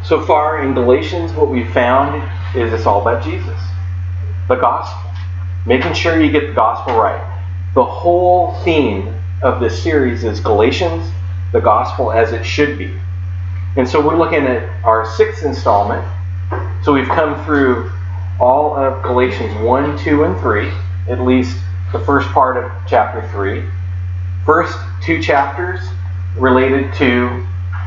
So far in Galatians, what we've found is it's all about Jesus. The gospel. Making sure you get the gospel right. The whole theme of this series is Galatians, the gospel as it should be. And so we're looking at our 6th installment. So we've come through all of Galatians 1, 2, and 3, at least the first part of chapter 3. First 2 chapters related to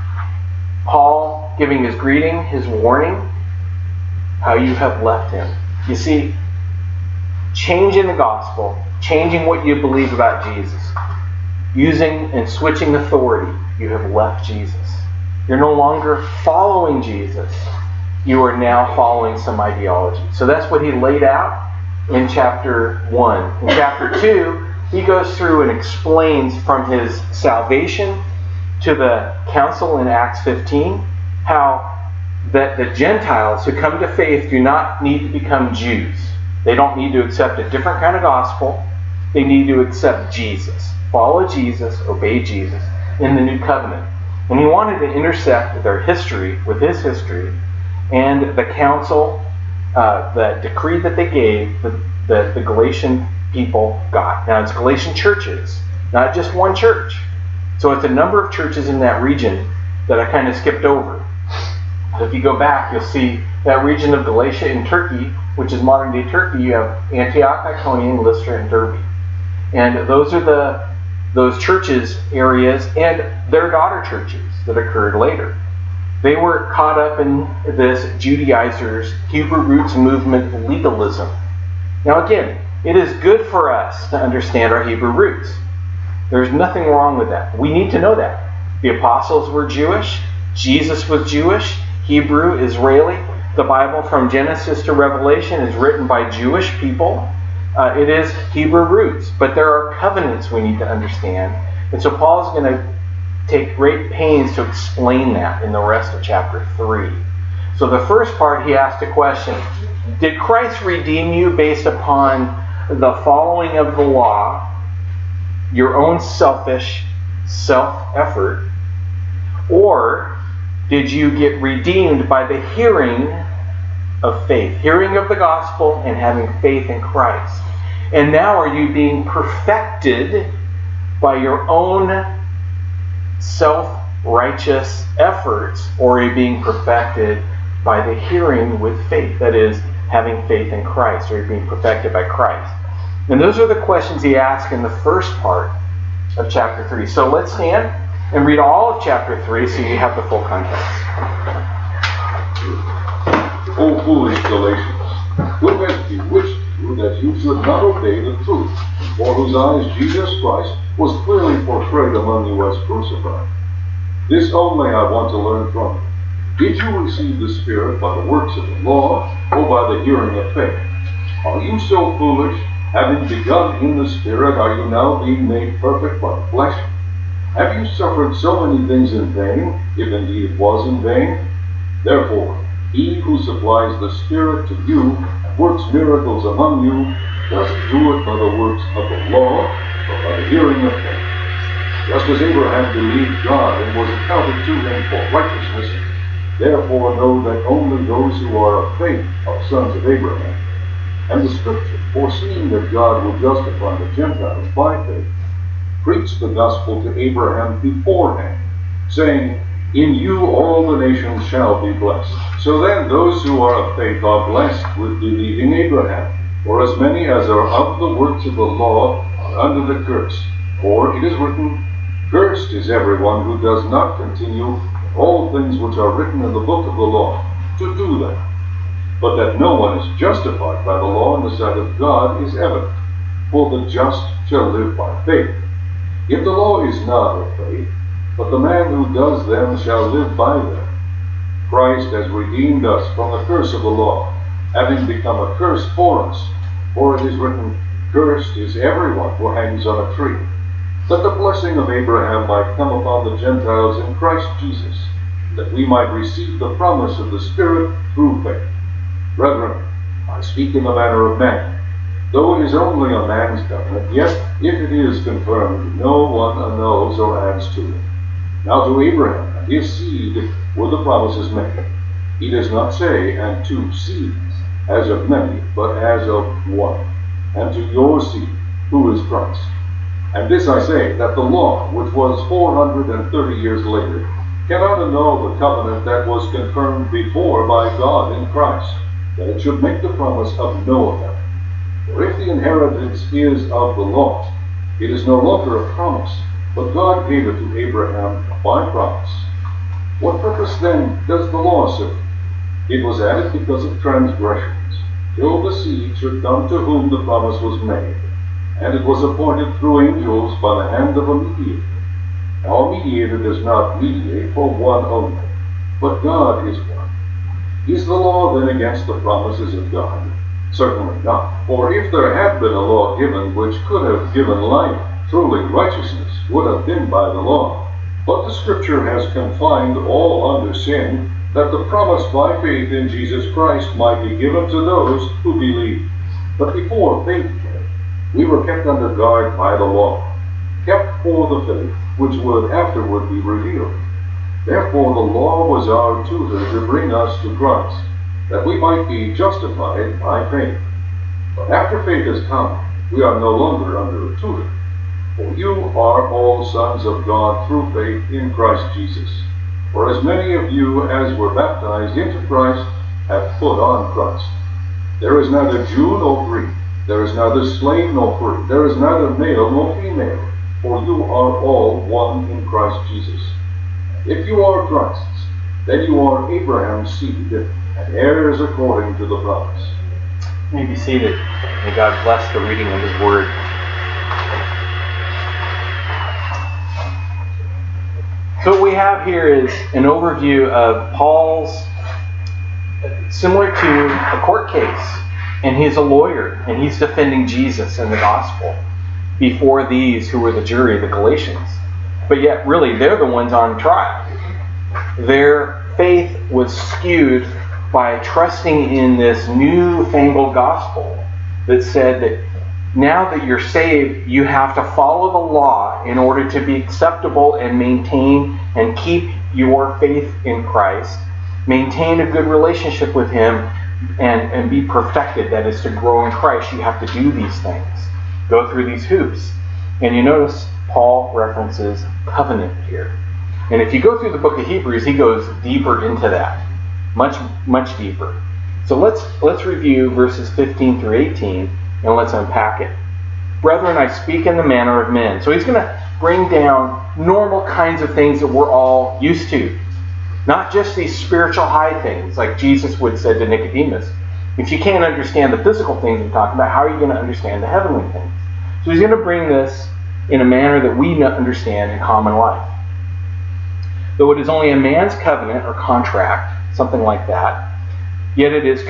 Paul giving his greeting, his warning, how you have left him. You see, changing the gospel, changing what you believe about Jesus, using and switching authority, you have left Jesus. You're no longer following Jesus. You are now following some ideology. So that's what he laid out in chapter 1. In chapter 2, he goes through and explains from his salvation to the council in Acts 15 how that the Gentiles who come to faith do not need to become Jews. They don't need to accept a different kind of gospel. They need to accept Jesus. Follow Jesus, obey Jesus in the new covenant. And he wanted to intersect their history with his history and the council, the decree that they gave, the Galatian people got. Now it's Galatian churches, not just one church. So it's a number of churches in that region that I kind of skipped over. So if you go back, you'll see that region of Galatia in Turkey, which is modern-day Turkey. You have Antioch, Iconium, Lystra, and Derbe. And those are those churches areas and their daughter churches that occurred later. They were caught up in this Judaizers, Hebrew roots movement legalism. Now again, it is good for us to understand our Hebrew roots. There's nothing wrong with that. We need to know that. The apostles were Jewish. Jesus was Jewish. Hebrew, Israeli. The Bible from Genesis to Revelation is written by Jewish people. It is Hebrew roots. But there are covenants we need to understand. And so Paul is going to take great pains to explain that in the rest of chapter 3. So the first part, he asked a question. Did Christ redeem you based upon the following of the law, your own selfish self-effort, or did you get redeemed by the hearing of faith, hearing of the gospel and having faith in Christ? And now are you being perfected by your own self-righteous efforts, or are you being perfected by the hearing with faith? That is, having faith in Christ, or are you being perfected by Christ? And those are the questions he asked in the first part of chapter 3. So let's stand and read all of chapter 3 so you have the full context. O foolish Galatians, who has bewitched you that you should not obey the truth, for whose eyes Jesus Christ was clearly portrayed among you as crucified? This only I want to learn from you. Did you receive the Spirit by the works of the law, or by the hearing of faith? Are you so foolish? Having begun in the Spirit, are you now being made perfect by the flesh? Have you suffered so many things in vain, if indeed it was in vain? Therefore, he who supplies the Spirit to you and works miracles among you doesn't do it by the works of the law, but by the hearing of faith. Just as Abraham believed God and was accounted to him for righteousness, therefore know that only those who are of faith are sons of Abraham. And the Scripture, foreseeing that God would justify the Gentiles by faith, preached the gospel to Abraham beforehand, saying, in you all the nations shall be blessed. So then those who are of faith are blessed with believing Abraham. For as many as are of the works of the law are under the curse. For it is written, cursed is everyone who does not continue in all things which are written in the book of the law, to do them. But that no one is justified by the law in the sight of God is evident. For the just shall live by faith. If the law is not of faith, but the man who does them shall live by them. Christ has redeemed us from the curse of the law, having become a curse for us. For it is written, cursed is everyone who hangs on a tree, that the blessing of Abraham might come upon the Gentiles in Christ Jesus, that we might receive the promise of the Spirit through faith. Brethren, I speak in the manner of man. Though it is only a man's covenant, yet if it is confirmed, no one annuls or adds to it. Now to Abraham and his seed were the promises made. He does not say, and to seeds, as of many, but as of one, and to your seed, who is Christ. And this I say, that the law, which was 430 years later, cannot annul the covenant that was confirmed before by God in Christ, that it should make the promise of no effect. For if the inheritance is of the law, it is no longer a promise, but God gave it to Abraham by promise. What purpose then does the law serve? It was added because of transgressions, till the seed should come to whom the promise was made. And it was appointed through angels by the hand of a mediator. Now a mediator does not mediate for one only, but God is one. Is the law then against the promises of God? Certainly not. For if there had been a law given which could have given life, truly righteousness would have been by the law. But the Scripture has confined all under sin, that the promise by faith in Jesus Christ might be given to those who believe. But before faith came, we were kept under guard by the law, kept for the faith which would afterward be revealed. Therefore the law was our tutor to bring us to Christ, that we might be justified by faith. But after faith has come, we are no longer under a tutor. For you are all sons of God through faith in Christ Jesus. For as many of you as were baptized into Christ have put on Christ. There is neither Jew nor Greek, there is neither slave nor free, there is neither male nor female, for you are all one in Christ Jesus. If you are Christ's, then you are Abraham's seed, and heirs according to the promise. You may be seated. May God bless the reading of His Word. So what we have here is an overview of Paul's, similar to a court case, and he's a lawyer, and he's defending Jesus and the gospel before these who were the jury, the Galatians. But yet, really, they're the ones on trial. Their faith was skewed by trusting in this newfangled gospel that said that now that you're saved, you have to follow the law in order to be acceptable and maintain and keep your faith in Christ, maintain a good relationship with Him, and be perfected. That is, to grow in Christ, you have to do these things, go through these hoops. And you notice Paul references covenant here. And if you go through the book of Hebrews, he goes deeper into that, much, much deeper. So let's review verses 15 through 18, and let's unpack it. Brethren, I speak in the manner of men. So he's going to bring down normal kinds of things that we're all used to. Not just these spiritual high things, like Jesus would say to Nicodemus. If you can't understand the physical things I'm talking about, how are you going to understand the heavenly things? So he's going to bring this in a manner that we understand in common life. Though it is only a man's covenant or contract, something like that, yet it is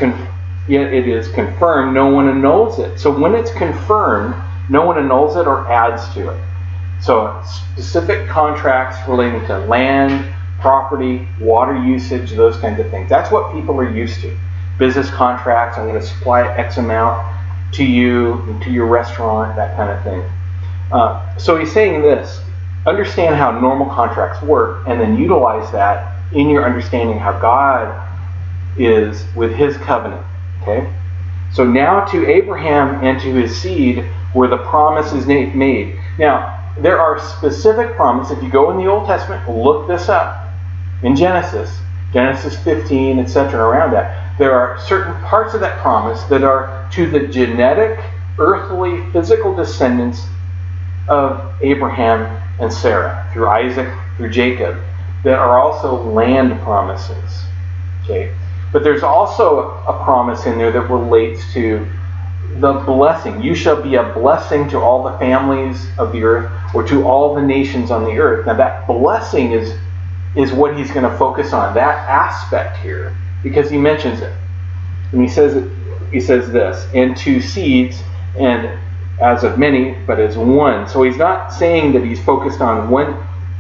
confirmed, no one annuls it. So when it's confirmed, no one annuls it or adds to it. So specific contracts relating to land, property, water usage, those kinds of things. That's what people are used to. Business contracts, I'm going to supply X amount to you, to your restaurant, that kind of thing. So he's saying this: understand how normal contracts work, and then utilize that in your understanding how God is with His covenant. Okay? So now to Abraham and to his seed were the promises made. Now, there are specific promises. If you go in the Old Testament, look this up. In Genesis 15, etc., around that, there are certain parts of that promise that are to the genetic, earthly, physical descendants of Abraham and Sarah, through Isaac, through Jacob, that are also land promises. Okay? But there's also a promise in there that relates to the blessing. You shall be a blessing to all the families of the earth, or to all the nations on the earth. Now that blessing is what he's going to focus on, that aspect here, because he mentions it. And he says this, and two seeds, and as of many, but as one. So he's not saying that he's focused on one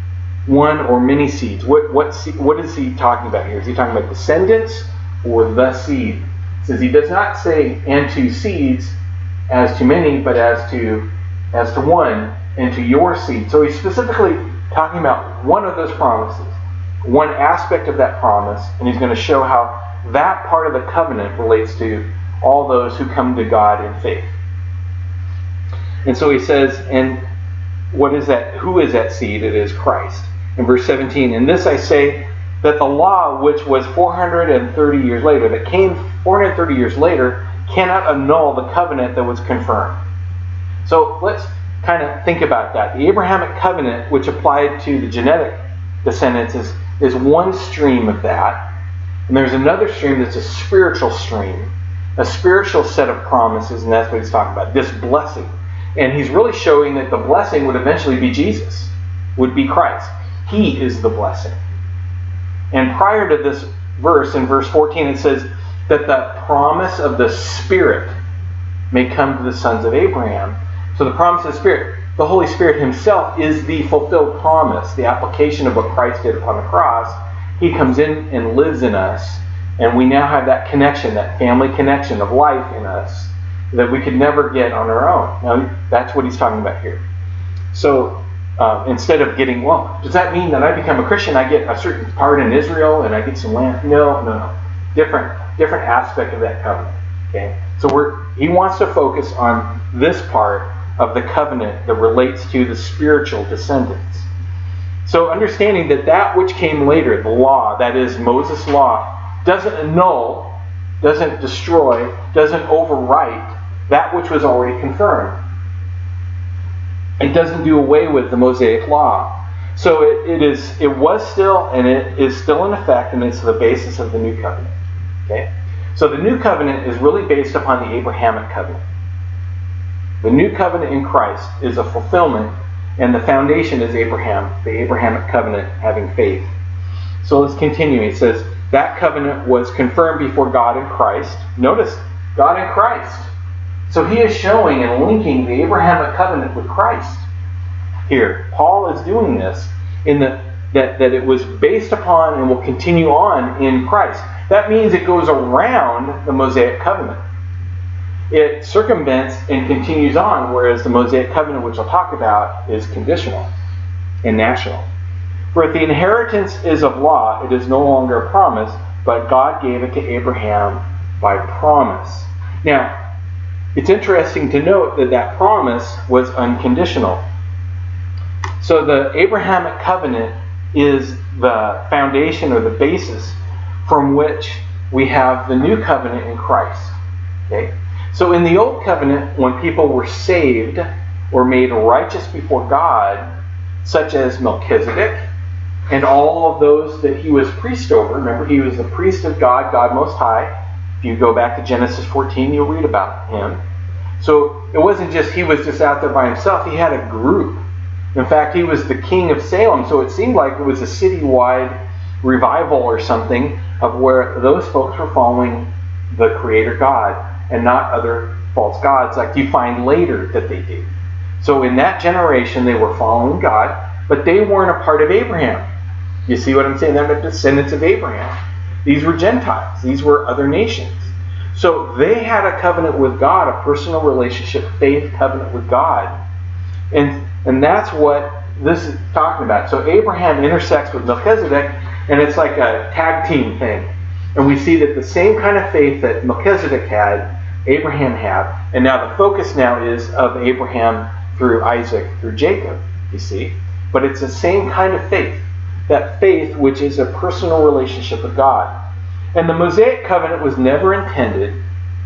or many seeds. What is he talking about here? Is he talking about descendants or the seed? He says he does not say and two seeds as to many, but as to one, and to your seed. So he's specifically talking about one of those promises. one aspect of that promise, and he's going to show how that part of the covenant relates to all those who come to God in faith. And so he says, and what is that? Who is that seed? It is Christ. In verse 17, "In this I say that the law, which was 430 years later, that came 430 years later, cannot annul the covenant that was confirmed." So let's kind of think about that. The Abrahamic covenant, which applied to the genetic descendants, is one stream of that. And there's another stream that's a spiritual stream, a spiritual set of promises, and that's what he's talking about, this blessing. And he's really showing that the blessing would eventually be Jesus, would be Christ. He is the blessing. And prior to this verse, in verse 14, it says that the promise of the Spirit may come to the sons of Abraham. So the promise of the Spirit, the Holy Spirit himself is the fulfilled promise, the application of what Christ did upon the cross. He comes in and lives in us, and we now have that connection, that family connection of life in us that we could never get on our own. Now, that's what he's talking about here. So instead of getting, well, does that mean that I become a Christian, I get a certain part in Israel and I get some land? No. Different aspect of that covenant. Okay, so he wants to focus on this part of the covenant that relates to the spiritual descendants. So understanding that which came later, the law, that is Moses' law, doesn't annul, doesn't destroy, doesn't overwrite that which was already confirmed. It doesn't do away with the Mosaic law. So it was still, and it is still in effect, and it's the basis of the new covenant. Okay? So the new covenant is really based upon the Abrahamic covenant. The new covenant in Christ is a fulfillment, and the foundation is Abraham, the Abrahamic covenant, having faith. So let's continue. It says, that covenant was confirmed before God in Christ. Notice, God in Christ. So he is showing and linking the Abrahamic covenant with Christ. Here, Paul is doing this in that it was based upon and will continue on in Christ. That means it goes around the Mosaic covenant. It circumvents and continues on, whereas the Mosaic covenant, which I'll talk about, is conditional and national. For if the inheritance is of law, it is no longer a promise, but God gave it to Abraham by promise. Now, it's interesting to note that promise was unconditional. So the Abrahamic covenant is the foundation or the basis from which we have the new covenant in Christ. Okay? So in the old covenant, when people were saved or made righteous before God, such as Melchizedek, and all of those that he was priest over, remember he was the priest of God, God Most High. If you go back to Genesis 14, you'll read about him. So it wasn't just he was just out there by himself, he had a group. In fact, he was the king of Salem, so it seemed like it was a citywide revival or something of where those folks were following the Creator God and not other false gods like you find later that they do. So in that generation, they were following God, but they weren't a part of Abraham. You see what I'm saying? They're the descendants of Abraham. These were Gentiles. These were other nations. So they had a covenant with God, a personal relationship, faith covenant with God. And that's what this is talking about. So Abraham intersects with Melchizedek, and it's like a tag team thing. And we see that the same kind of faith that Melchizedek had, Abraham had, and now the focus now is of Abraham through Isaac, through Jacob, you see. But it's the same kind of faith, that faith which is a personal relationship with God. And the Mosaic covenant was never intended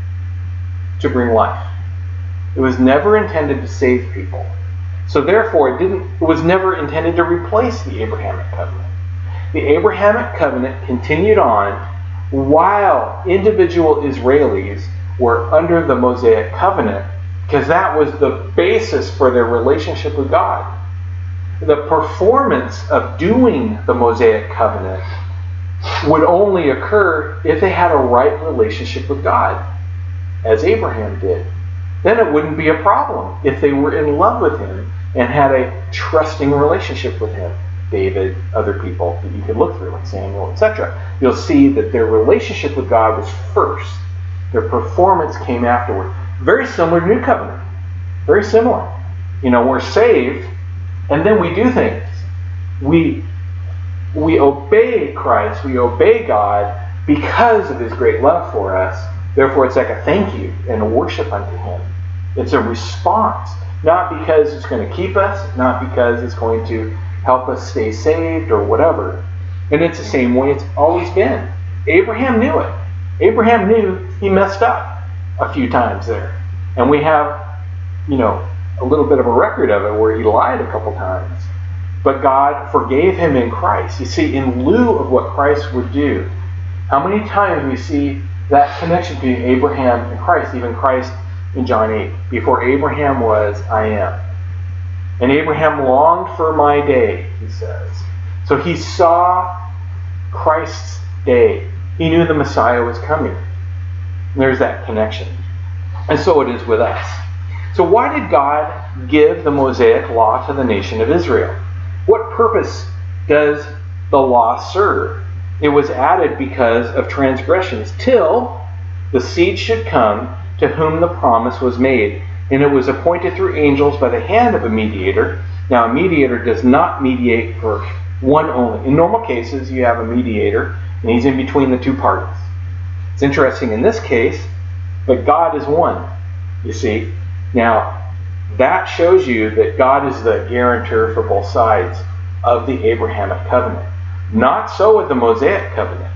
to bring life. It was never intended to save people. So therefore, it was never intended to replace the Abrahamic covenant. The Abrahamic covenant continued on while individual Israelis were under the Mosaic covenant, because that was the basis for their relationship with God. The performance of doing the Mosaic covenant would only occur if they had a right relationship with God, as Abraham did. Then it wouldn't be a problem if they were in love with him and had a trusting relationship with him. David, other people that you could look through, like Samuel, etc. You'll see that their relationship with God was first. Their performance came afterward. Very similar to New Covenant. Very similar. We're saved, and then we do things. We we obey Christ, we obey God because of his great love for us. Therefore, it's like a thank you and a worship unto him. It's a response, not because it's going to keep us, not because it's going to help us stay saved or whatever. And it's the same way it's always been. Abraham knew it. Abraham knew he messed up a few times there. And we have, a little bit of a record of it where he lied a couple times. But God forgave him in Christ. You see, in lieu of what Christ would do, how many times we see that connection between Abraham and Christ, even Christ in John 8. Before Abraham was, I am. And Abraham longed for my day, he says. So he saw Christ's day. He knew the Messiah was coming. And there's that connection. And so it is with us. So why did God give the Mosaic law to the nation of Israel? What purpose does the law serve? It was added because of transgressions, till the seed should come to whom the promise was made. And it was appointed through angels by the hand of a mediator. Now, a mediator does not mediate for one only. In normal cases, you have a mediator, and he's in between the two parties. It's interesting in this case, but God is one, you see. Now, that shows you that God is the guarantor for both sides of the Abrahamic covenant. Not so with the Mosaic covenant.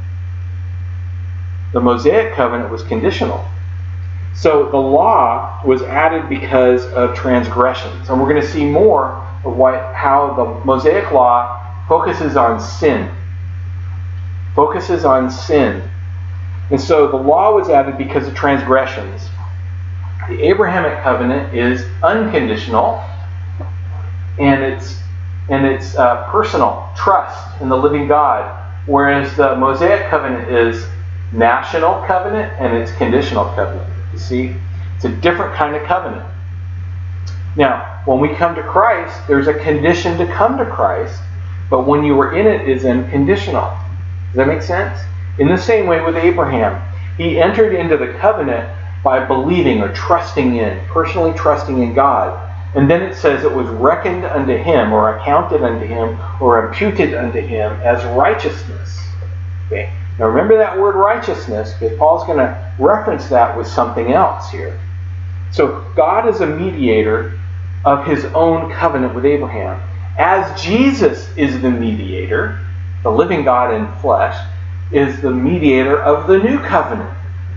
The Mosaic covenant was conditional. So the law was added because of transgressions. And we're going to see more of how the Mosaic law focuses on sin. Focuses on sin. And so the law was added because of transgressions. The Abrahamic covenant is unconditional, and it's personal trust in the living God, whereas the Mosaic covenant is national covenant and it's conditional covenant. You see, it's a different kind of covenant. Now, when we come to Christ, there's a condition to come to Christ, but when you were in it is unconditional. Does that make sense? In the same way with Abraham, he entered into the covenant by believing or trusting in, personally trusting in God. And then it says it was reckoned unto him, or accounted unto him, or imputed unto him as righteousness. Okay? Now remember that word righteousness, because Paul's going to reference that with something else here. So God is a mediator of his own covenant with Abraham. As Jesus is the mediator, the living God in flesh, is the mediator of the new covenant.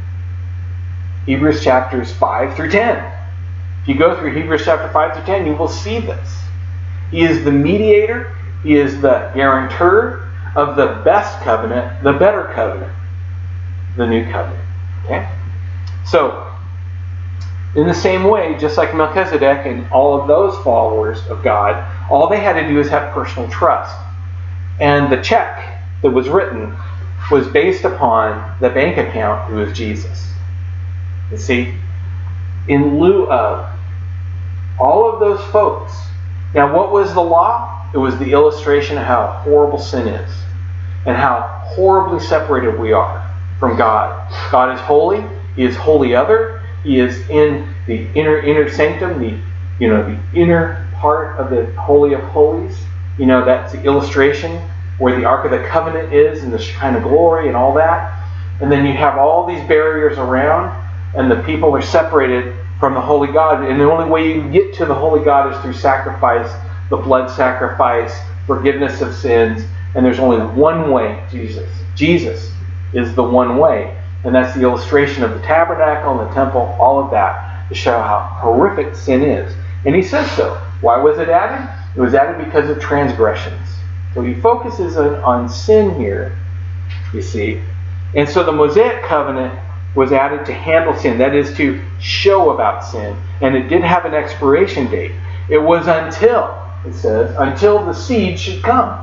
Hebrews chapters 5 through 10. If you go through Hebrews chapter 5 through 10, you will see this. He is the mediator. He is the guarantor of the best covenant, the better covenant, the new covenant. Okay? So, in the same way, just like Melchizedek and all of those followers of God, all they had to do is have personal trust. And the check that was written was based upon the bank account who is Jesus. You see, in lieu of all of those folks. Now, what was the law? It was the illustration of how horrible sin is and how horribly separated we are from God. God is holy. He is holy other. He is in the inner sanctum, the inner part of the Holy of Holies. That's the illustration where the Ark of the Covenant is and the Shekinah glory and all that. And then you have all these barriers around, and the people are separated from the Holy God. And the only way you can get to the Holy God is through sacrifice, the blood sacrifice, forgiveness of sins. And there's only one way, Jesus. Jesus is the one way. And that's the illustration of the tabernacle and the temple, all of that, to show how horrific sin is. And he says so. Why was it added? It was added because of transgressions. So he focuses on sin here, you see. And so the Mosaic covenant was added to handle sin, that is to show about sin. And it did have an expiration date. It was until the seed should come.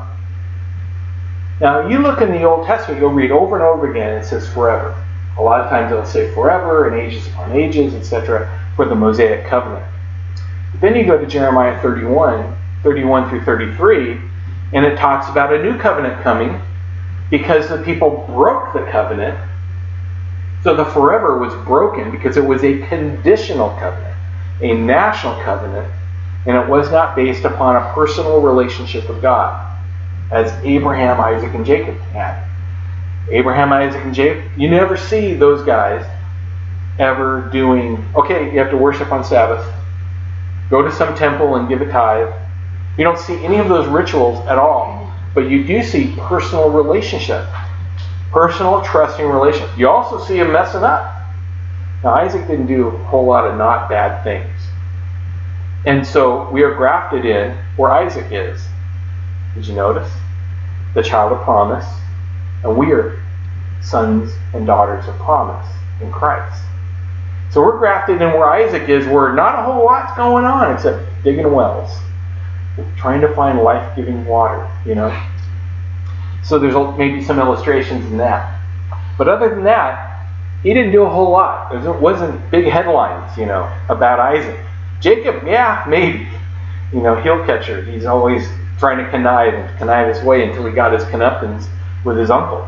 Now, you look in the Old Testament, you'll read over and over again, it says forever. A lot of times it'll say forever and ages upon ages, etc., for the Mosaic covenant. But then you go to Jeremiah 31 through 33, and it talks about a new covenant coming because the people broke the covenant. So the forever was broken because it was a conditional covenant, a national covenant, and it was not based upon a personal relationship with God. as Abraham, Isaac, and Jacob had. Abraham, Isaac, and Jacob, you never see those guys ever doing, okay, you have to worship on Sabbath, go to some temple and give a tithe. You don't see any of those rituals at all, but you do see personal relationship, personal trusting relationship. You also see him messing up. Now, Isaac didn't do a whole lot of not bad things. And so we are grafted in where Isaac is. Did you notice? The child of promise. And we are sons and daughters of promise in Christ. So we're grafted in where Isaac is, where not a whole lot's going on except digging wells, trying to find life-giving water, So there's maybe some illustrations in that. But other than that, he didn't do a whole lot. There wasn't big headlines, about Isaac. Jacob, yeah, maybe. Heel catcher. He's always trying to connive his way until he got his comeuppance with his uncle,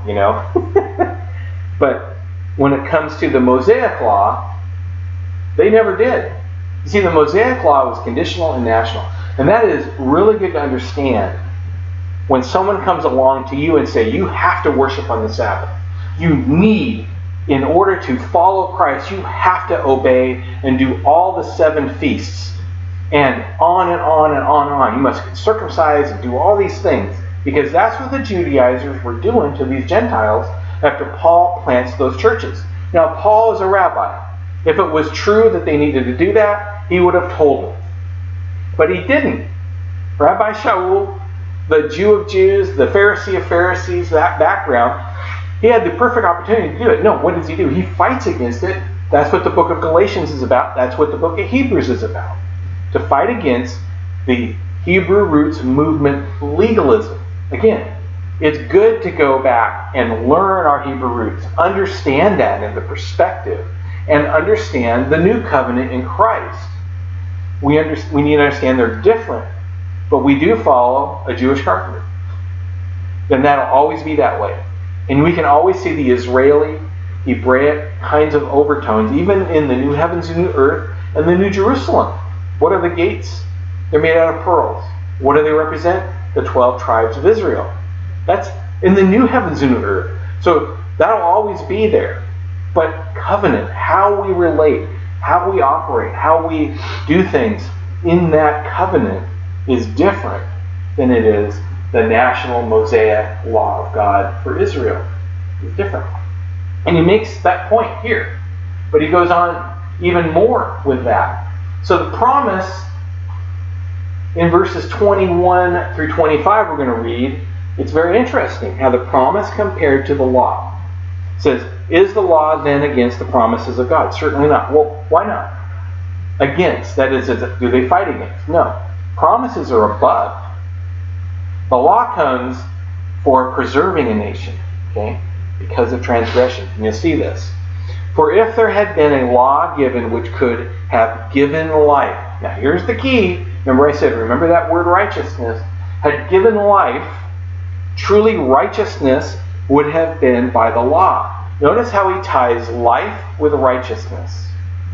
But when it comes to the Mosaic Law, they never did. You see, the Mosaic Law was conditional and national. And that is really good to understand when someone comes along to you and say, you have to worship on the Sabbath. You need, in order to follow Christ, you have to obey and do all the 7 feasts. And on and on and on and on. You must get circumcised and do all these things. Because that's what the Judaizers were doing to these Gentiles after Paul plants those churches. Now, Paul is a rabbi. If it was true that they needed to do that, he would have told them. But he didn't. Rabbi Shaul, the Jew of Jews, the Pharisee of Pharisees, that background, he had the perfect opportunity to do it. No, what does he do? He fights against it. That's what the book of Galatians is about. That's what the book of Hebrews is about. To fight against the Hebrew roots movement legalism. Again, it's good to go back and learn our Hebrew roots, understand that in the perspective, and understand the new covenant in Christ. We need to understand they're different, but we do follow a Jewish carpenter. Then that'll always be that way. And we can always see the Israeli, Hebraic kinds of overtones, even in the new heavens and new earth and the new Jerusalem. What are the gates? They're made out of pearls. What do they represent? The 12 tribes of Israel. That's in the new heavens and new earth. So that'll always be there. But covenant, how we relate, how we operate, how we do things in that covenant is different than it is the national Mosaic law of God for Israel. It's different. And he makes that point here. But he goes on even more with that. So the promise in verses 21 through 25 we're going to read, it's very interesting how the promise compared to the law. It says, is the law then against the promises of God? Certainly not. Well, why not? Against. That is, do they fight against? No. Promises are above. The law comes for preserving a nation, okay, because of transgression. And you'll see this. For if there had been a law given which could have given life. Now here's the key. Remember that word righteousness. Had given life, truly righteousness would have been by the law. Notice how he ties life with righteousness.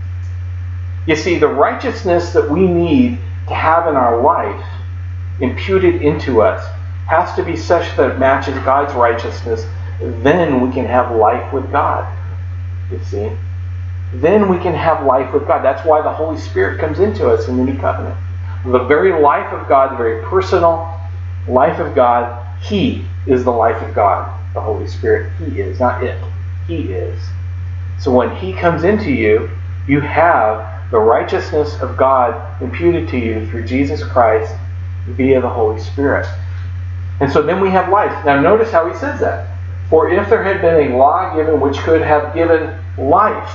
You see, the righteousness that we need to have in our life imputed into us has to be such that it matches God's righteousness. Then we can have life with God. You see? Then we can have life with God. That's why the Holy Spirit comes into us in the new covenant. The very life of God, the very personal life of God, He is the life of God. The Holy Spirit, He is, not it. He is. So when He comes into you, you have the righteousness of God imputed to you through Jesus Christ via the Holy Spirit. And so then we have life. Now notice how he says that. For if there had been a law given which could have given life.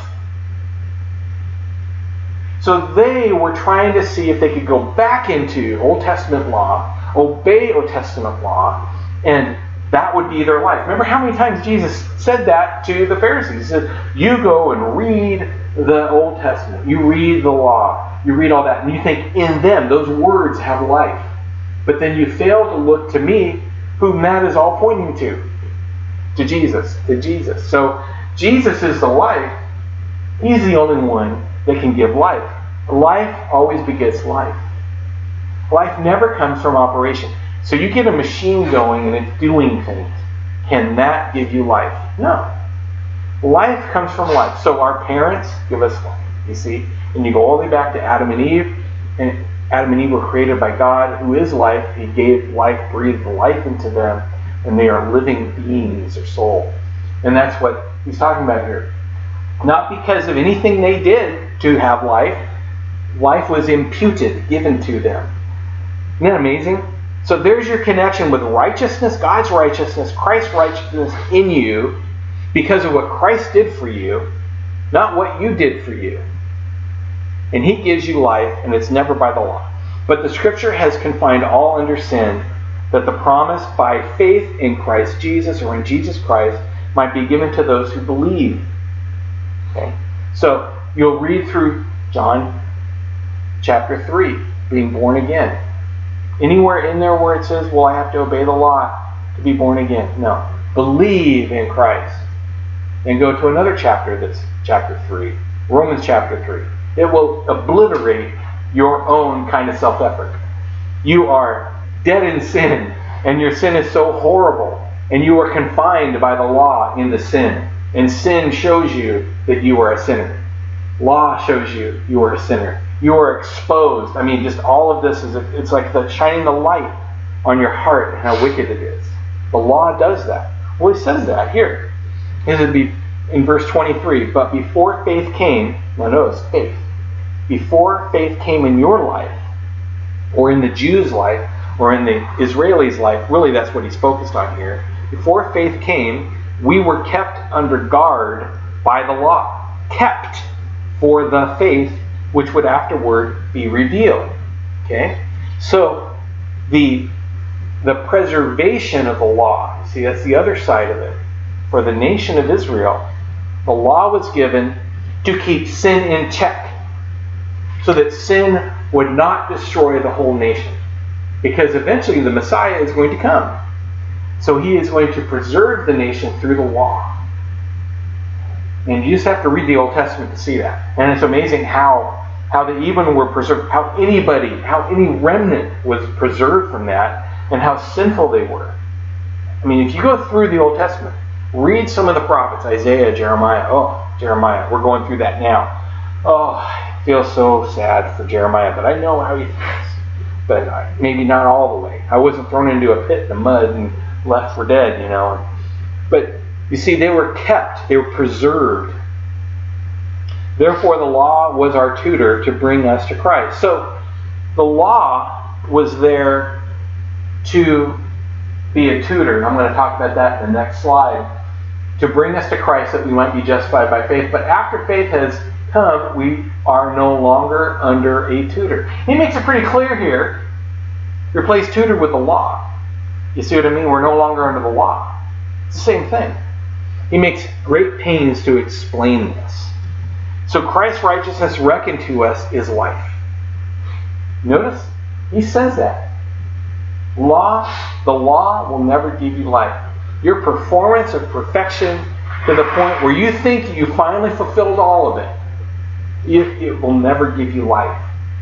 So they were trying to see if they could go back into Old Testament law, obey Old Testament law, and that would be their life. Remember how many times Jesus said that to the Pharisees? He said, you go and read the Old Testament. You read the law. You read all that. And you think in them, those words have life. But then you fail to look to me, whom that is all pointing to Jesus. To Jesus. So Jesus is the life. He's the only one that can give life. Life always begets life. Life never comes from operation. So you get a machine going and it's doing things. Can that give you life? No. Life comes from life. So our parents give us life, you see. And you go all the way back to Adam and Eve. And Adam and Eve were created by God, who is life. He gave life, breathed life into them. And they are living beings or soul. And that's what he's talking about here. Not because of anything they did to have life. Life was imputed, given to them. Isn't that amazing? So there's your connection with righteousness, God's righteousness, Christ's righteousness in you, because of what Christ did for you, not what you did for you. And he gives you life, and it's never by the law. But the Scripture has confined all under sin, that the promise by faith in Christ Jesus, or in Jesus Christ, might be given to those who believe. Okay? So you'll read through John chapter 3, being born again. Anywhere in there where it says, well, I have to obey the law to be born again. No. Believe in Christ. And go to another chapter that's chapter 3. Romans chapter 3. It will obliterate your own kind of self-effort. You are dead in sin, and your sin is so horrible, and you are confined by the law in the sin. And sin shows you that you are a sinner. Law shows you you are a sinner. You are exposed. I mean, just all of this it's like shining the light on your heart and how wicked it is. The law does that. Well, he says that here. It'll be in verse 23. But before faith came, now notice faith. Before faith came in your life, or in the Jews' life, or in the Israelis' life, really that's what he's focused on here. Before faith came, we were kept under guard by the law. Kept for the faith which would afterward be revealed. Okay? So the preservation of the law, see, that's the other side of it. For the nation of Israel, the law was given to keep sin in check, so that sin would not destroy the whole nation. Because eventually the Messiah is going to come. So he is going to preserve the nation through the law. And you just have to read the Old Testament to see that. And it's amazing how they even were preserved, how any remnant was preserved from that, and how sinful they were. I mean, if you go through the Old Testament, read some of the prophets, Isaiah, Jeremiah. Oh, Jeremiah, we're going through that now. Oh, I feel so sad for Jeremiah, but I know how he feels. But maybe not all the way. I wasn't thrown into a pit in the mud and left for dead, you know. But you see, they were kept. They were preserved. Therefore, the law was our tutor to bring us to Christ. So, the law was there to be a tutor. And I'm going to talk about that in the next slide. To bring us to Christ that we might be justified by faith. But after faith has come, we are no longer under a tutor. He makes it pretty clear here. Replace tutor with the law. You see what I mean? We're no longer under the law. It's the same thing. He makes great pains to explain this. So Christ's righteousness reckoned to us is life. Notice, he says that. The law will never give you life. Your performance of perfection to the point where you think you finally fulfilled all of it, it will never give you life.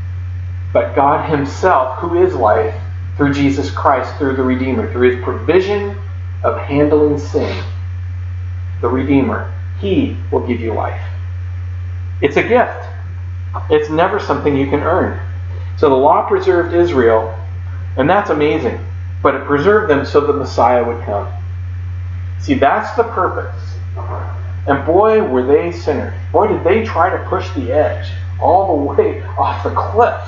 But God himself, who is life, through Jesus Christ, through the Redeemer, through his provision of handling sin, the Redeemer, he will give you life. It's a gift. It's never something you can earn. So the law preserved Israel, and that's amazing. But it preserved them so the Messiah would come. See, that's the purpose. And boy, were they sinners. Boy, did they try to push the edge all the way off the cliff.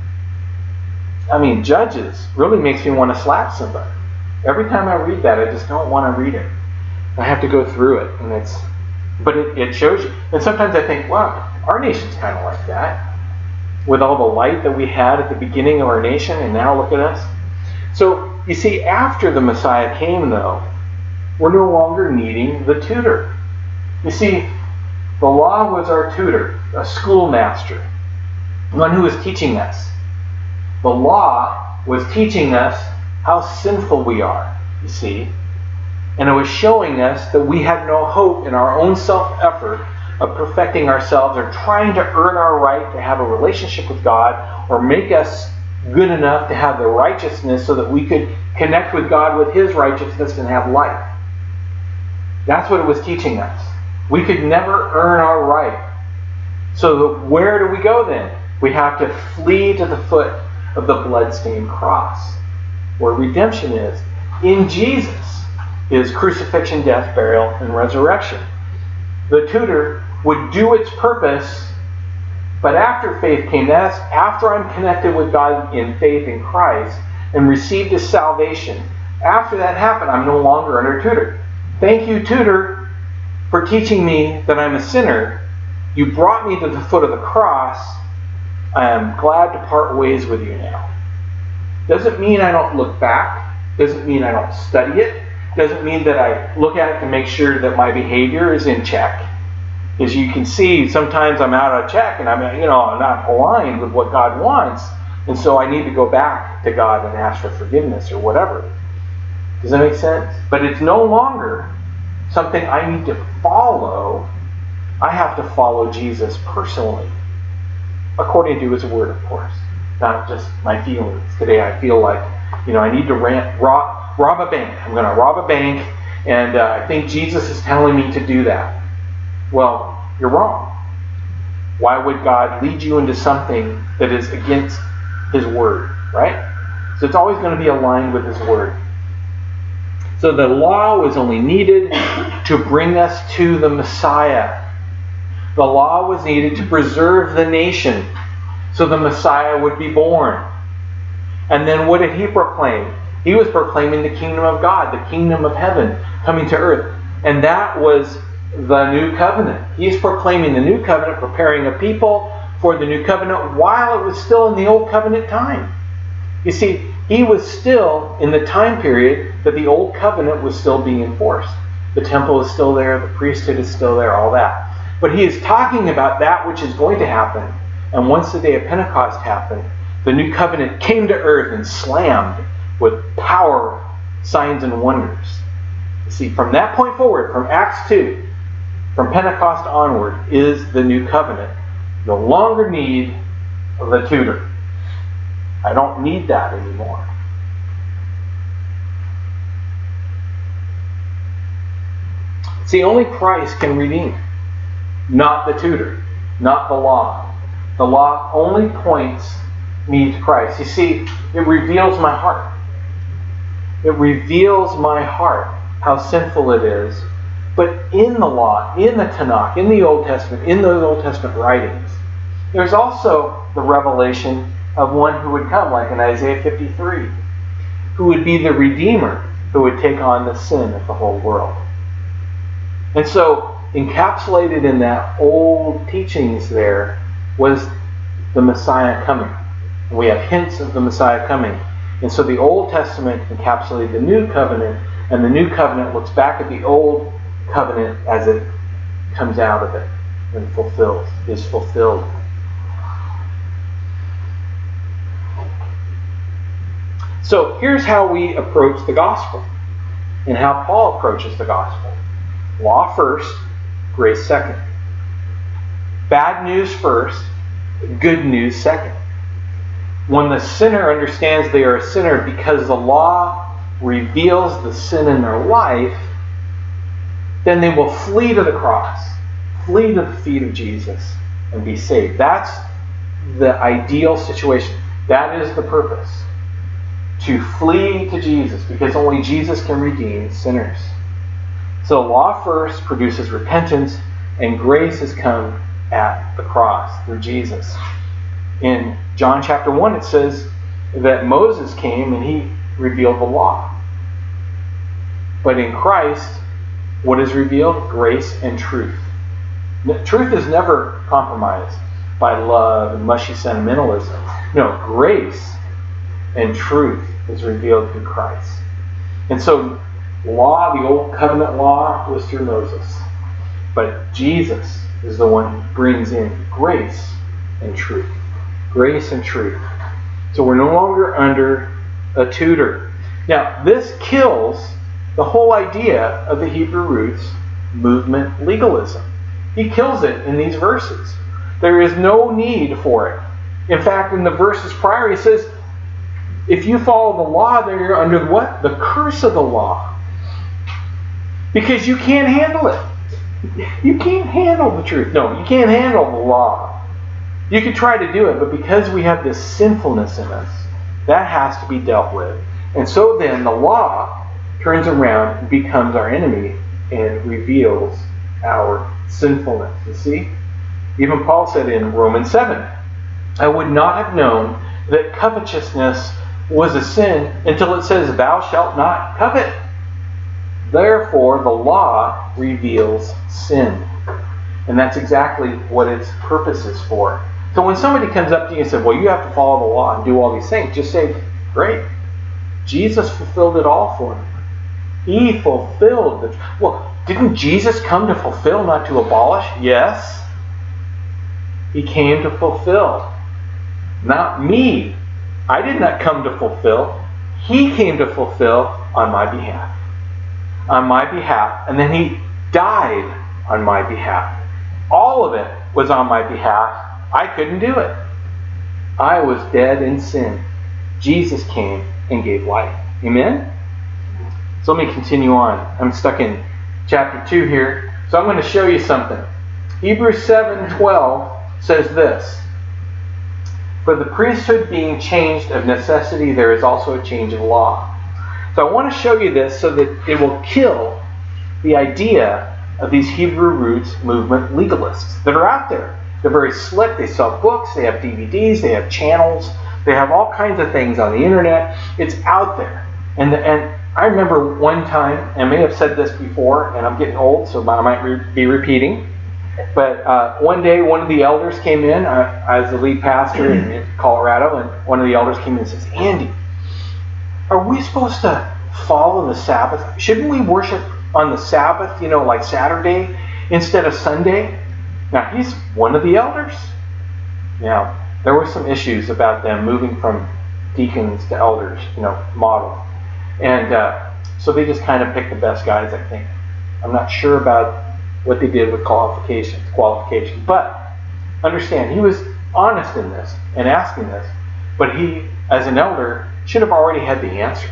I mean, Judges really makes me want to slap somebody. Every time I read that, I just don't want to read it. I have to go through it, and it shows you. And sometimes I think, wow, our nation's kind of like that. With all the light that we had at the beginning of our nation, and now look at us. So, you see, after the Messiah came, though, we're no longer needing the tutor. You see, the law was our tutor, a schoolmaster, one who was teaching us. The law was teaching us how sinful we are, you see. And it was showing us that we had no hope in our own self-effort of perfecting ourselves or trying to earn our right to have a relationship with God or make us good enough to have the righteousness so that we could connect with God with His righteousness and have life. That's what it was teaching us. We could never earn our right. So where do we go then? We have to flee to the foot of the bloodstained cross, where redemption is. In Jesus is crucifixion, death, burial, and resurrection. The tutor would do its purpose, but after faith came, that's after I'm connected with God in faith in Christ and received His salvation. After that happened, I'm no longer under tutor. Thank you, tutor, for teaching me that I'm a sinner. You brought me to the foot of the cross. I am glad to part ways with you now. Doesn't mean I don't look back. Doesn't mean I don't study it. Doesn't mean that I look at it to make sure that my behavior is in check. As you can see, sometimes I'm out of check and I'm not aligned with what God wants. And so I need to go back to God and ask for forgiveness or whatever. Does that make sense? But it's no longer something I need to follow. I have to follow Jesus personally, according to His Word, of course, not just my feelings. Today I feel like, I need to rob a bank. I'm going to rob a bank, and I think Jesus is telling me to do that. Well, you're wrong. Why would God lead you into something that is against His Word, right? So it's always going to be aligned with His Word. So the law was only needed to bring us to the Messiah. The law was needed to preserve the nation so the Messiah would be born. And then what did He proclaim? He was proclaiming the kingdom of God, the kingdom of heaven coming to earth. And that was the new covenant. He's proclaiming the new covenant, preparing a people for the new covenant while it was still in the old covenant time. You see, He was still in the time period that the old covenant was still being enforced. The temple is still there, the priesthood is still there, all that. But He is talking about that which is going to happen. And once the day of Pentecost happened, the new covenant came to earth and slammed with power, signs, and wonders. You see, from that point forward, from Acts 2, from Pentecost onward, is the new covenant. No longer need the tutor. I don't need that anymore. See, only Christ can redeem. Not the tutor. Not the law. The law only points me to Christ. You see, it reveals my heart. It reveals my heart, how sinful it is. But in the law, in the Tanakh, in the Old Testament, in those Old Testament writings, there's also the revelation of one who would come, like in Isaiah 53, who would be the Redeemer, who would take on the sin of the whole world. And so, encapsulated in that old teachings there was the Messiah coming. And we have hints of the Messiah coming. And so the Old Testament encapsulated the New Covenant, and the New Covenant looks back at the Old Covenant as it comes out of it and is fulfilled. So here's how we approach the gospel and how Paul approaches the gospel. Law first, grace second. Bad news first, good news second. When the sinner understands they are a sinner because the law reveals the sin in their life, then they will flee to the cross, flee to the feet of Jesus, and be saved. That's the ideal situation. That is the purpose. To flee to Jesus, because only Jesus can redeem sinners. So law first produces repentance, and grace has come at the cross through Jesus. In John chapter 1 it says that Moses came and he revealed the law. But in Christ, what is revealed? Grace and truth. Truth is never compromised by love and mushy sentimentalism. No, grace and truth is revealed through Christ. And so law, the old covenant law, was through Moses. But Jesus is the one who brings in grace and truth. Grace and truth. So we're no longer under a tutor. Now, this kills the whole idea of the Hebrew roots movement legalism. He kills it in these verses. There is no need for it. In fact, in the verses prior, he says, If you follow the law, then you're under what? The curse of the law. Because you can't handle it. You can't handle the truth. No, you can't handle the law. You can try to do it, but because we have this sinfulness in us, that has to be dealt with. And so then the law turns around and becomes our enemy and reveals our sinfulness. You see? Even Paul said in Romans 7, I would not have known that covetousness was a sin until it says, thou shalt not covet. Therefore, the law reveals sin. And that's exactly what its purpose is for. So when somebody comes up to you and says, well, you have to follow the law and do all these things, just say, great. Jesus fulfilled it all for me. He fulfilled it. Well, didn't Jesus come to fulfill, not to abolish? Yes. He came to fulfill. Not me. I did not come to fulfill. He came to fulfill on my behalf. On my behalf. And then he died on my behalf. All of it was on my behalf. I couldn't do it. I was dead in sin. Jesus came and gave life. Amen? So let me continue on. I'm stuck in chapter 2 here. So I'm going to show you something. Hebrews 7:12 says this. For the priesthood being changed of necessity, there is also a change of law. So I want to show you this so that it will kill the idea of these Hebrew roots movement legalists that are out there. They're very slick. They sell books. They have DVDs. They have channels. They have all kinds of things on the internet. It's out there. And I remember one time, and I may have said this before, and I'm getting old, so I might be repeating. But one day, one of the elders came in. I was the lead pastor in Colorado, and one of the elders came in and says, Andy, are we supposed to follow the Sabbath? Shouldn't we worship on the Sabbath, like Saturday instead of Sunday? Now, he's one of the elders. Now, there were some issues about them moving from deacons to elders, model. And so they just kind of picked the best guys, I think. I'm not sure about what they did with qualifications. But understand, he was honest in this and asking this. But he, as an elder, should have already had the answer.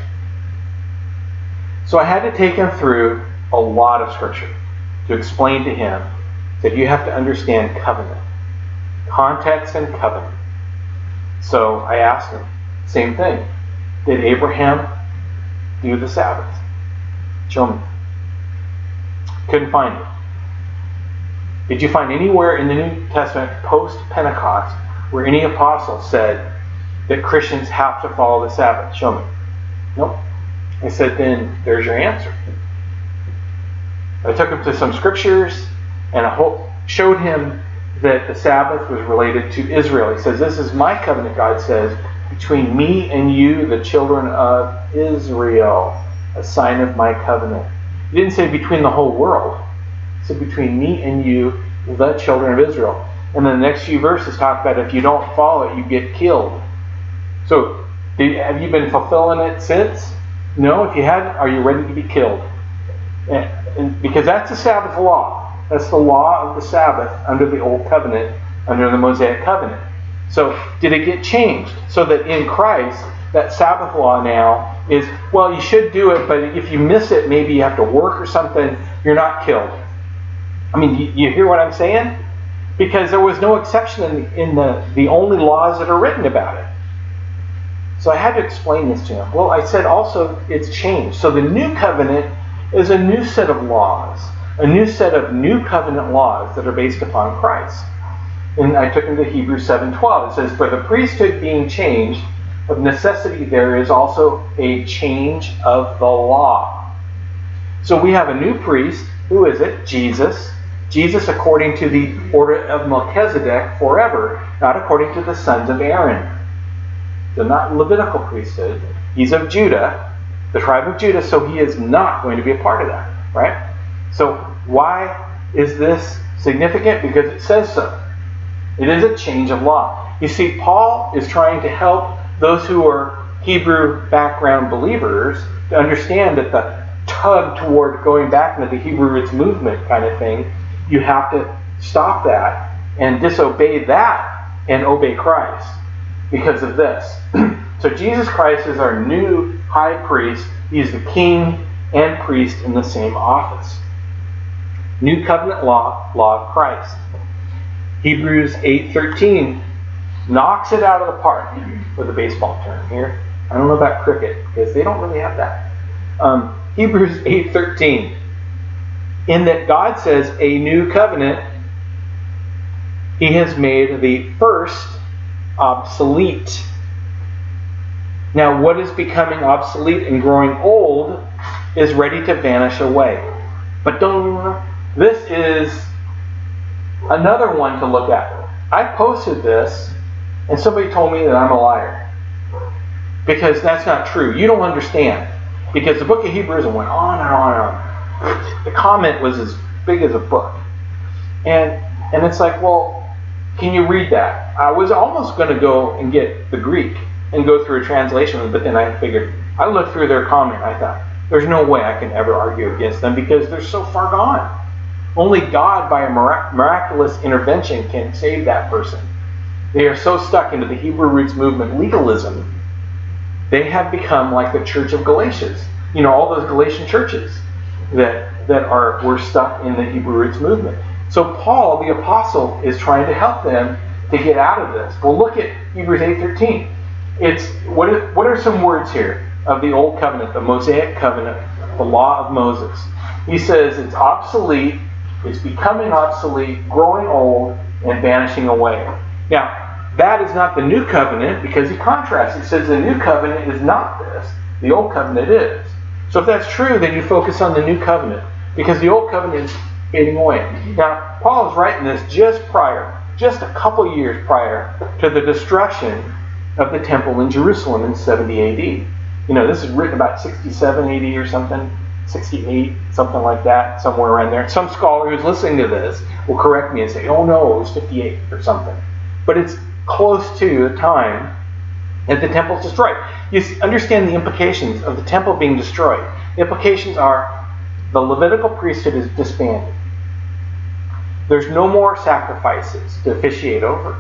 So I had to take him through a lot of scripture to explain to him that you have to understand covenant. Context and covenant. So I asked him, same thing. Did Abraham do the Sabbath? Show me. Couldn't find it. Did you find anywhere in the New Testament post-Pentecost where any apostle said that Christians have to follow the Sabbath? Show me. Nope. I said, then there's your answer. I took him to some scriptures and I showed him that the Sabbath was related to Israel. He says, this is my covenant, God says, between me and you, the children of Israel, a sign of my covenant. He didn't say between the whole world. He said between me and you, the children of Israel. And then the next few verses talk about if you don't follow it, you get killed. So, have you been fulfilling it since? No. If you hadn't, are you ready to be killed? And because that's the Sabbath law. That's the law of the Sabbath under the Old Covenant, under the Mosaic Covenant. So, did it get changed? So that in Christ, that Sabbath law now is, well, you should do it, but if you miss it, maybe you have to work or something, you're not killed. I mean, you hear what I'm saying? Because there was no exception in the only laws that are written about it. So I had to explain this to him. Well, I said also it's changed. So the new covenant is a new set of laws, a new set of new covenant laws that are based upon Christ. And I took him to Hebrews 7:12. It says, for the priesthood being changed, of necessity there is also a change of the law. So we have a new priest. Who is it? Jesus. Jesus according to the order of Melchizedek forever, not according to the sons of Aaron. So not Levitical priesthood. He's of Judah, the tribe of Judah, so he is not going to be a part of that, right? So why is this significant? Because it says so. It is a change of law. You see, Paul is trying to help those who are Hebrew background believers to understand that the tug toward going back into the Hebrew roots movement kind of thing, you have to stop that and disobey that and obey Christ because of this. So Jesus Christ is our new high priest. He's the king and priest in the same office. New covenant law of Christ. Hebrews 8:13 knocks it out of the park with a baseball term here. I don't know about cricket because they don't really have that. Hebrews 8:13, in that God says a new covenant, He has made the first obsolete. Now, what is becoming obsolete and growing old is ready to vanish away. But this is another one to look at. I posted this, and somebody told me that I'm a liar. Because that's not true. You don't understand. Because the book of Hebrews went on and on and on. The comment was as big as a book. And it's like, well, can you read that? I was almost going to go and get the Greek and go through a translation, but then I figured, I looked through their comment, I thought, there's no way I can ever argue against them because they're so far gone. Only God, by a miraculous intervention, can save that person. They are so stuck into the Hebrew roots movement legalism, they have become like the Church of Galatians. You know, all those Galatian churches that were stuck in the Hebrew roots movement. So Paul, the apostle, is trying to help them to get out of this. Well, look at Hebrews 8:13. It's what are some words here of the Old Covenant, the Mosaic Covenant, the Law of Moses? He says it's obsolete, it's becoming obsolete, growing old, and vanishing away. Now, that is not the New Covenant because he contrasts. He says the New Covenant is not this, the Old Covenant is. So if that's true, then you focus on the New Covenant because the Old Covenant is fading away. Now, Paul is writing this just a couple years prior to the destruction of the temple in Jerusalem in 70 AD. You know, this is written about 67 AD or something, 68, something like that, somewhere around there. Some scholar who's listening to this will correct me and say, oh no, it was 58 or something. But it's close to the time that the temple is destroyed. You understand the implications of the temple being destroyed. The implications are the Levitical priesthood is disbanded. There's no more sacrifices to officiate over.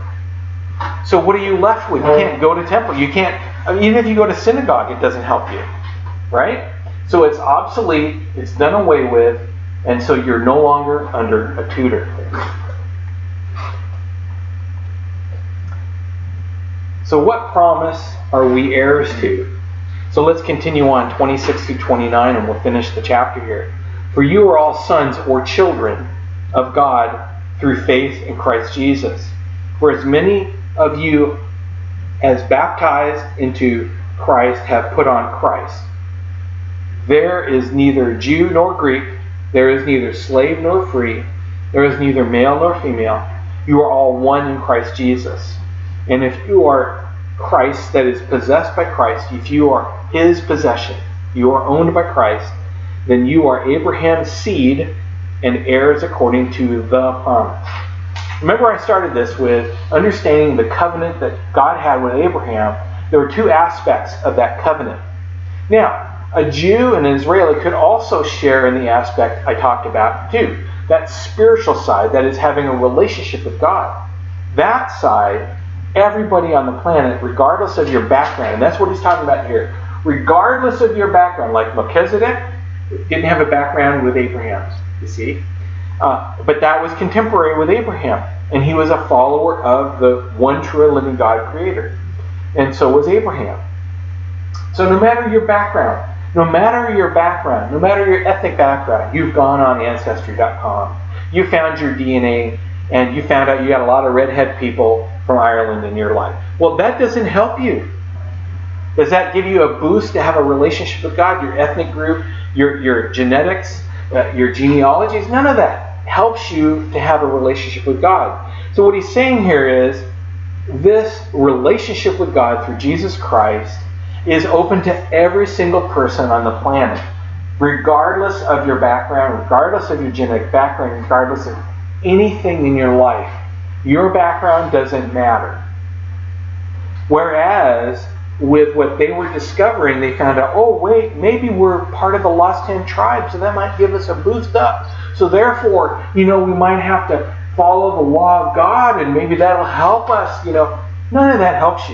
So what are you left with? You can't go to temple. You can't, even if you go to synagogue, it doesn't help you. Right? So it's obsolete, it's done away with, and so you're no longer under a tutor. So what promise are we heirs to? So let's continue on 26 to 29 and we'll finish the chapter here. For you are all sons or children of God through faith in Christ Jesus. For as many of you as baptized into Christ have put on Christ. There is neither Jew nor Greek, there is neither slave nor free, there is neither male nor female. You are all one in Christ Jesus. And if you are Christ, that is possessed by Christ, if you are His possession, you are owned by Christ, then you are Abraham's seed and heirs according to the promise. Remember I started this with understanding the covenant that God had with Abraham. There were two aspects of that covenant. Now, a Jew and an Israeli could also share in the aspect I talked about too. That spiritual side, that is having a relationship with God. That side, everybody on the planet, regardless of your background, and that's what he's talking about here, regardless of your background, like Melchizedek didn't have a background with Abraham's, you see. But that was contemporary with Abraham, and he was a follower of the one true and living God creator. And so was Abraham. So no matter your background, no matter your ethnic background, you've gone on Ancestry.com, you found your DNA, and you found out you got a lot of redhead people from Ireland in your life. Well, that doesn't help you. Does that give you a boost to have a relationship with God, your ethnic group, your genetics, your genealogies? None of that helps you to have a relationship with God. So what he's saying here is this relationship with God through Jesus Christ is open to every single person on the planet, regardless of your background, regardless of your genetic background, regardless of anything in your life. Your background doesn't matter. Whereas with what they were discovering, they found out, oh wait, maybe we're part of the lost 10 tribes, so that might give us a boost up. So therefore, we might have to follow the law of God, and maybe that'll help us. None of that helps you.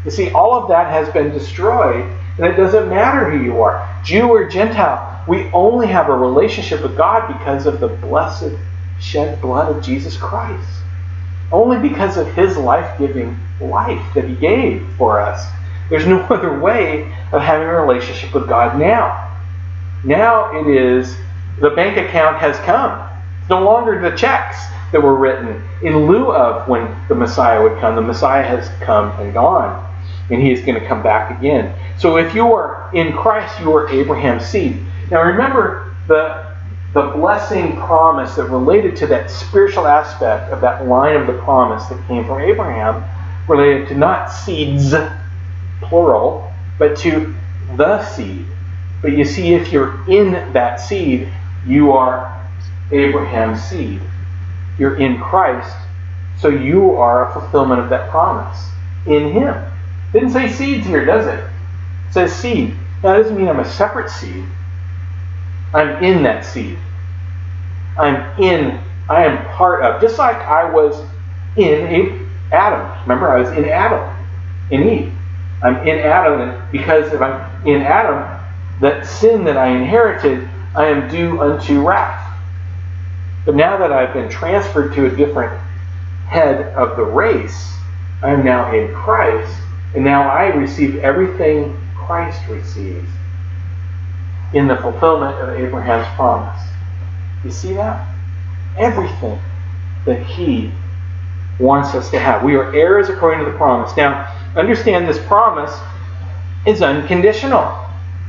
You see, all of that has been destroyed, and it doesn't matter who you are, Jew or Gentile. We only have a relationship with God because of the blessed shed blood of Jesus Christ. Only because of His life-giving life that He gave for us. There's no other way of having a relationship with God now. Now it is, the bank account has come. It's no longer the checks that were written in lieu of when the Messiah would come. The Messiah has come and gone, and He is going to come back again. So if you are in Christ, you are Abraham's seed. Now remember the blessing promise that related to that spiritual aspect of that line of the promise that came from Abraham, related to not seeds, plural, but to the seed. But you see, if you're in that seed, you are Abraham's seed. You're in Christ, so you are a fulfillment of that promise in Him. It didn't say seeds here, does it? It says seed. Now, that doesn't mean I'm a separate seed. I'm in that seed. I am part of, just like I was in Adam. Remember, I was in Adam, in Eve. I'm in Adam, and because if I'm in Adam, that sin that I inherited, I am due unto wrath. But now that I've been transferred to a different head of the race, I am now in Christ, and now I receive everything Christ receives in the fulfillment of Abraham's promise. You see that? Everything that He wants us to have. We are heirs according to the promise. Now, understand this promise is unconditional.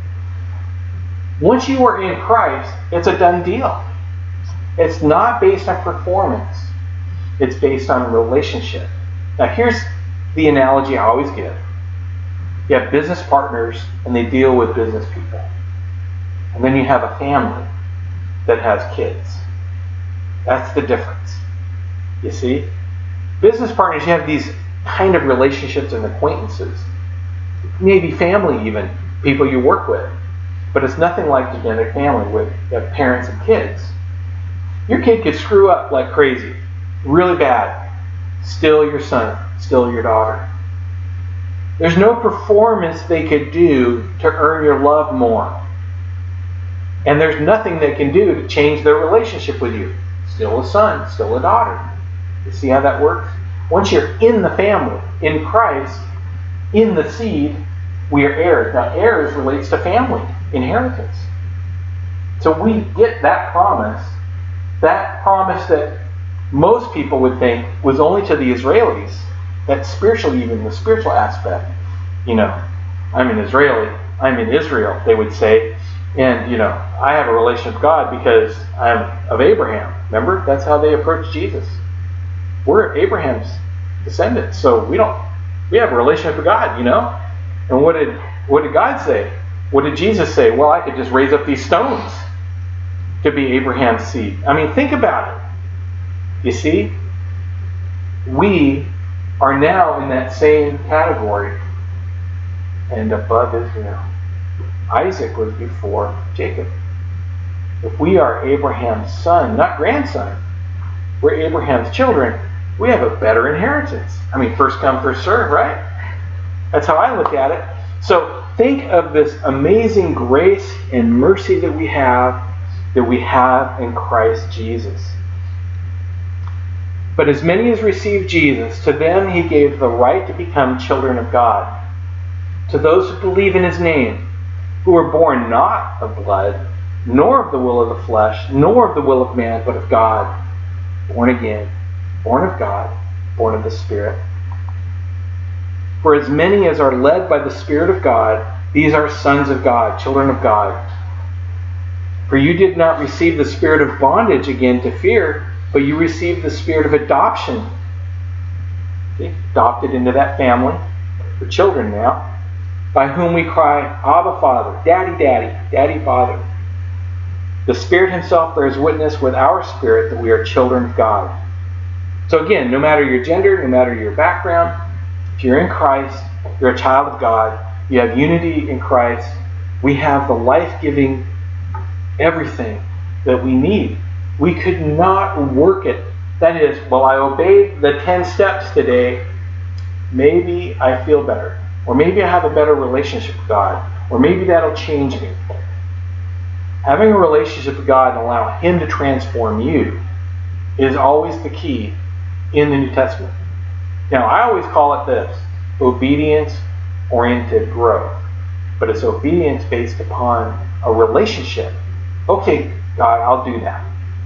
Once you are in Christ, it's a done deal. It's not based on performance. It's based on relationship. Now, here's the analogy I always give. You have business partners, and they deal with business people. And then you have a family that has kids. That's the difference. You see? Business partners, you have these kind of relationships and acquaintances. Maybe family even, people you work with. But it's nothing like the genetic family with parents and kids. Your kid could screw up like crazy, really bad. Still your son, still your daughter. There's no performance they could do to earn your love more. And there's nothing they can do to change their relationship with you. Still a son, still a daughter. You see how that works? Once you're in the family, in Christ, in the seed, we are heirs. Now, heirs relates to family, inheritance. So we get that promise that most people would think was only to the Israelis. That spiritually, even the spiritual aspect. I'm an Israeli, I'm in Israel, they would say. And, I have a relationship with God because I'm of Abraham. Remember? That's how they approached Jesus. We're Abraham's descendants, so we have a relationship with God, And what did God say? What did Jesus say? Well, I could just raise up these stones to be Abraham's seed. I mean, think about it. You see? We are now in that same category and above Israel. Isaac was before Jacob. If we are Abraham's son, not grandson, we're Abraham's children, we have a better inheritance. I mean, first come, first serve, right? That's how I look at it. So think of this amazing grace and mercy that we have in Christ Jesus. But as many as received Jesus, to them He gave the right to become children of God. To those who believe in His name, who were born not of blood, nor of the will of the flesh, nor of the will of man, but of God. Born again, born of God, born of the Spirit. For as many as are led by the Spirit of God, these are sons of God, children of God. For you did not receive the spirit of bondage again to fear, but you received the spirit of adoption. See? Adopted into that family. We're children now. By whom we cry, Abba, Father, Daddy, Daddy, Daddy, Father. The Spirit Himself bears witness with our spirit that we are children of God. So again, no matter your gender, no matter your background, if you're in Christ, you're a child of God, you have unity in Christ, we have the life-giving everything that we need. We could not work it. That is, well, I obeyed the 10 steps today, maybe I feel better. Or maybe I have a better relationship with God. Or maybe that'll change me. Having a relationship with God and allow Him to transform you is always the key in the New Testament. Now, I always call it this: obedience-oriented growth. But it's obedience based upon a relationship. Okay, God, I'll do that.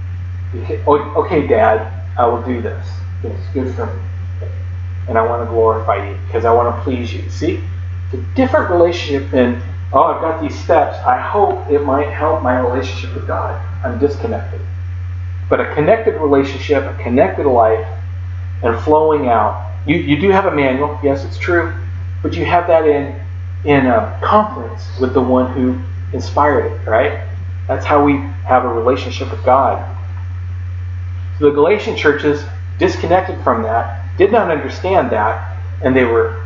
Okay, Dad, I will do this. It's good for me. And I want to glorify you because I want to please you. See? It's a different relationship than, I've got these steps. I hope it might help my relationship with God. I'm disconnected. But a connected relationship, a connected life, and flowing out. You do have a manual. Yes, it's true. But you have that in a conference with the one who inspired it, right? That's how we have a relationship with God. So the Galatian churches, disconnected from that, did not understand that, and they were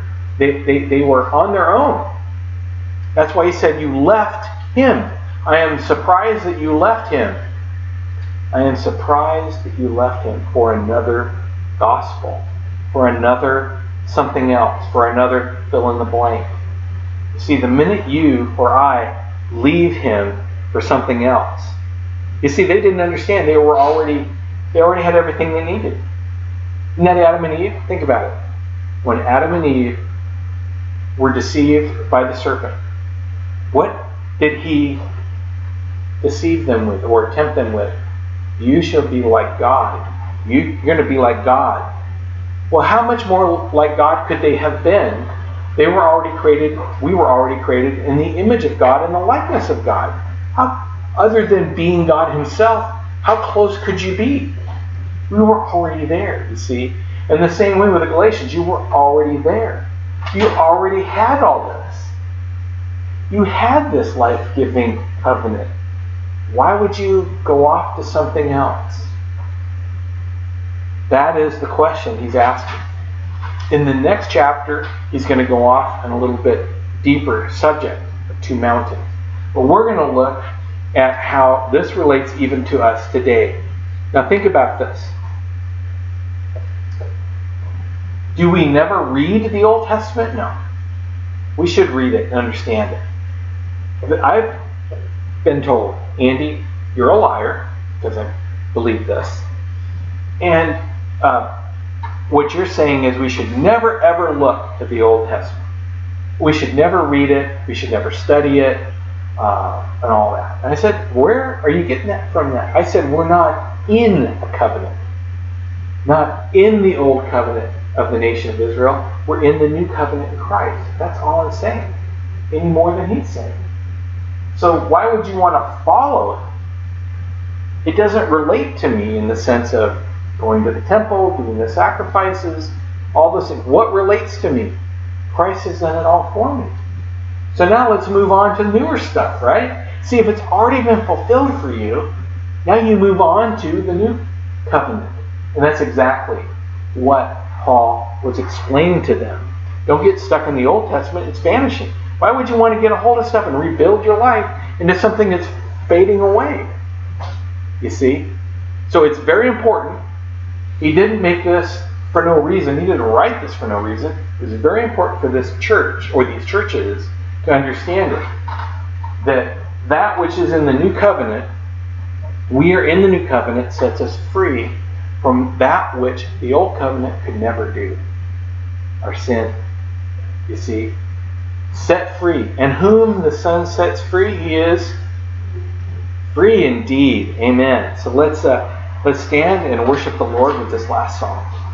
on their own. That's why he said, you left him. I am surprised that you left him. I am surprised that you left him for another gospel, for another something else, for another fill in the blank. You see, the minute you or I leave him for something else, you see, they didn't understand. They already had everything they needed. Isn't that Adam and Eve? Think about it. When Adam and Eve were deceived by the serpent, what did he deceive them with or tempt them with? You shall be like God. You're going to be like God. Well, how much more like God could they have been? They were already created, we were already created in the image of God and the likeness of God. Other than being God himself, how close could you be? We were already there, you see. And the same way with the Galatians, you were already there. You already had all this. You had this life-giving covenant. Why would you go off to something else? That is the question he's asking. In the next chapter, he's going to go off on a little bit deeper subject of two mountains. But we're going to look at how this relates even to us today. Now think about this. Do we never read the Old Testament? No. We should read it and understand it. I've been told, Andy, you're a liar, because I believe this. And what you're saying is we should never ever look at the Old Testament. We should never read it. We should never study it, and all that. And I said, where are you getting that from? That I said, we're not in a covenant, not in the old covenant of the nation of Israel. We're in the new covenant in Christ. That's all I'm saying. Any more than he's saying. So why would you want to follow it? It doesn't relate to me in the sense of going to the temple, doing the sacrifices, all those things. What relates to me? Christ has done it all for me. So now let's move on to newer stuff, right? See, if it's already been fulfilled for you, now you move on to the new covenant. And that's exactly what Paul was explaining to them. Don't get stuck in the Old Testament. It's vanishing. Why would you want to get a hold of stuff and rebuild your life into something that's fading away? You see? So it's very important. He didn't make this for no reason. He didn't write this for no reason. It was very important for this church, or these churches, to understand it. That which is in the new covenant, we are in the new covenant, sets us free from that which the old covenant could never do. Our sin. You see? Set free. And whom the Son sets free, he is free indeed. Amen. So let's stand and worship the Lord with this last song.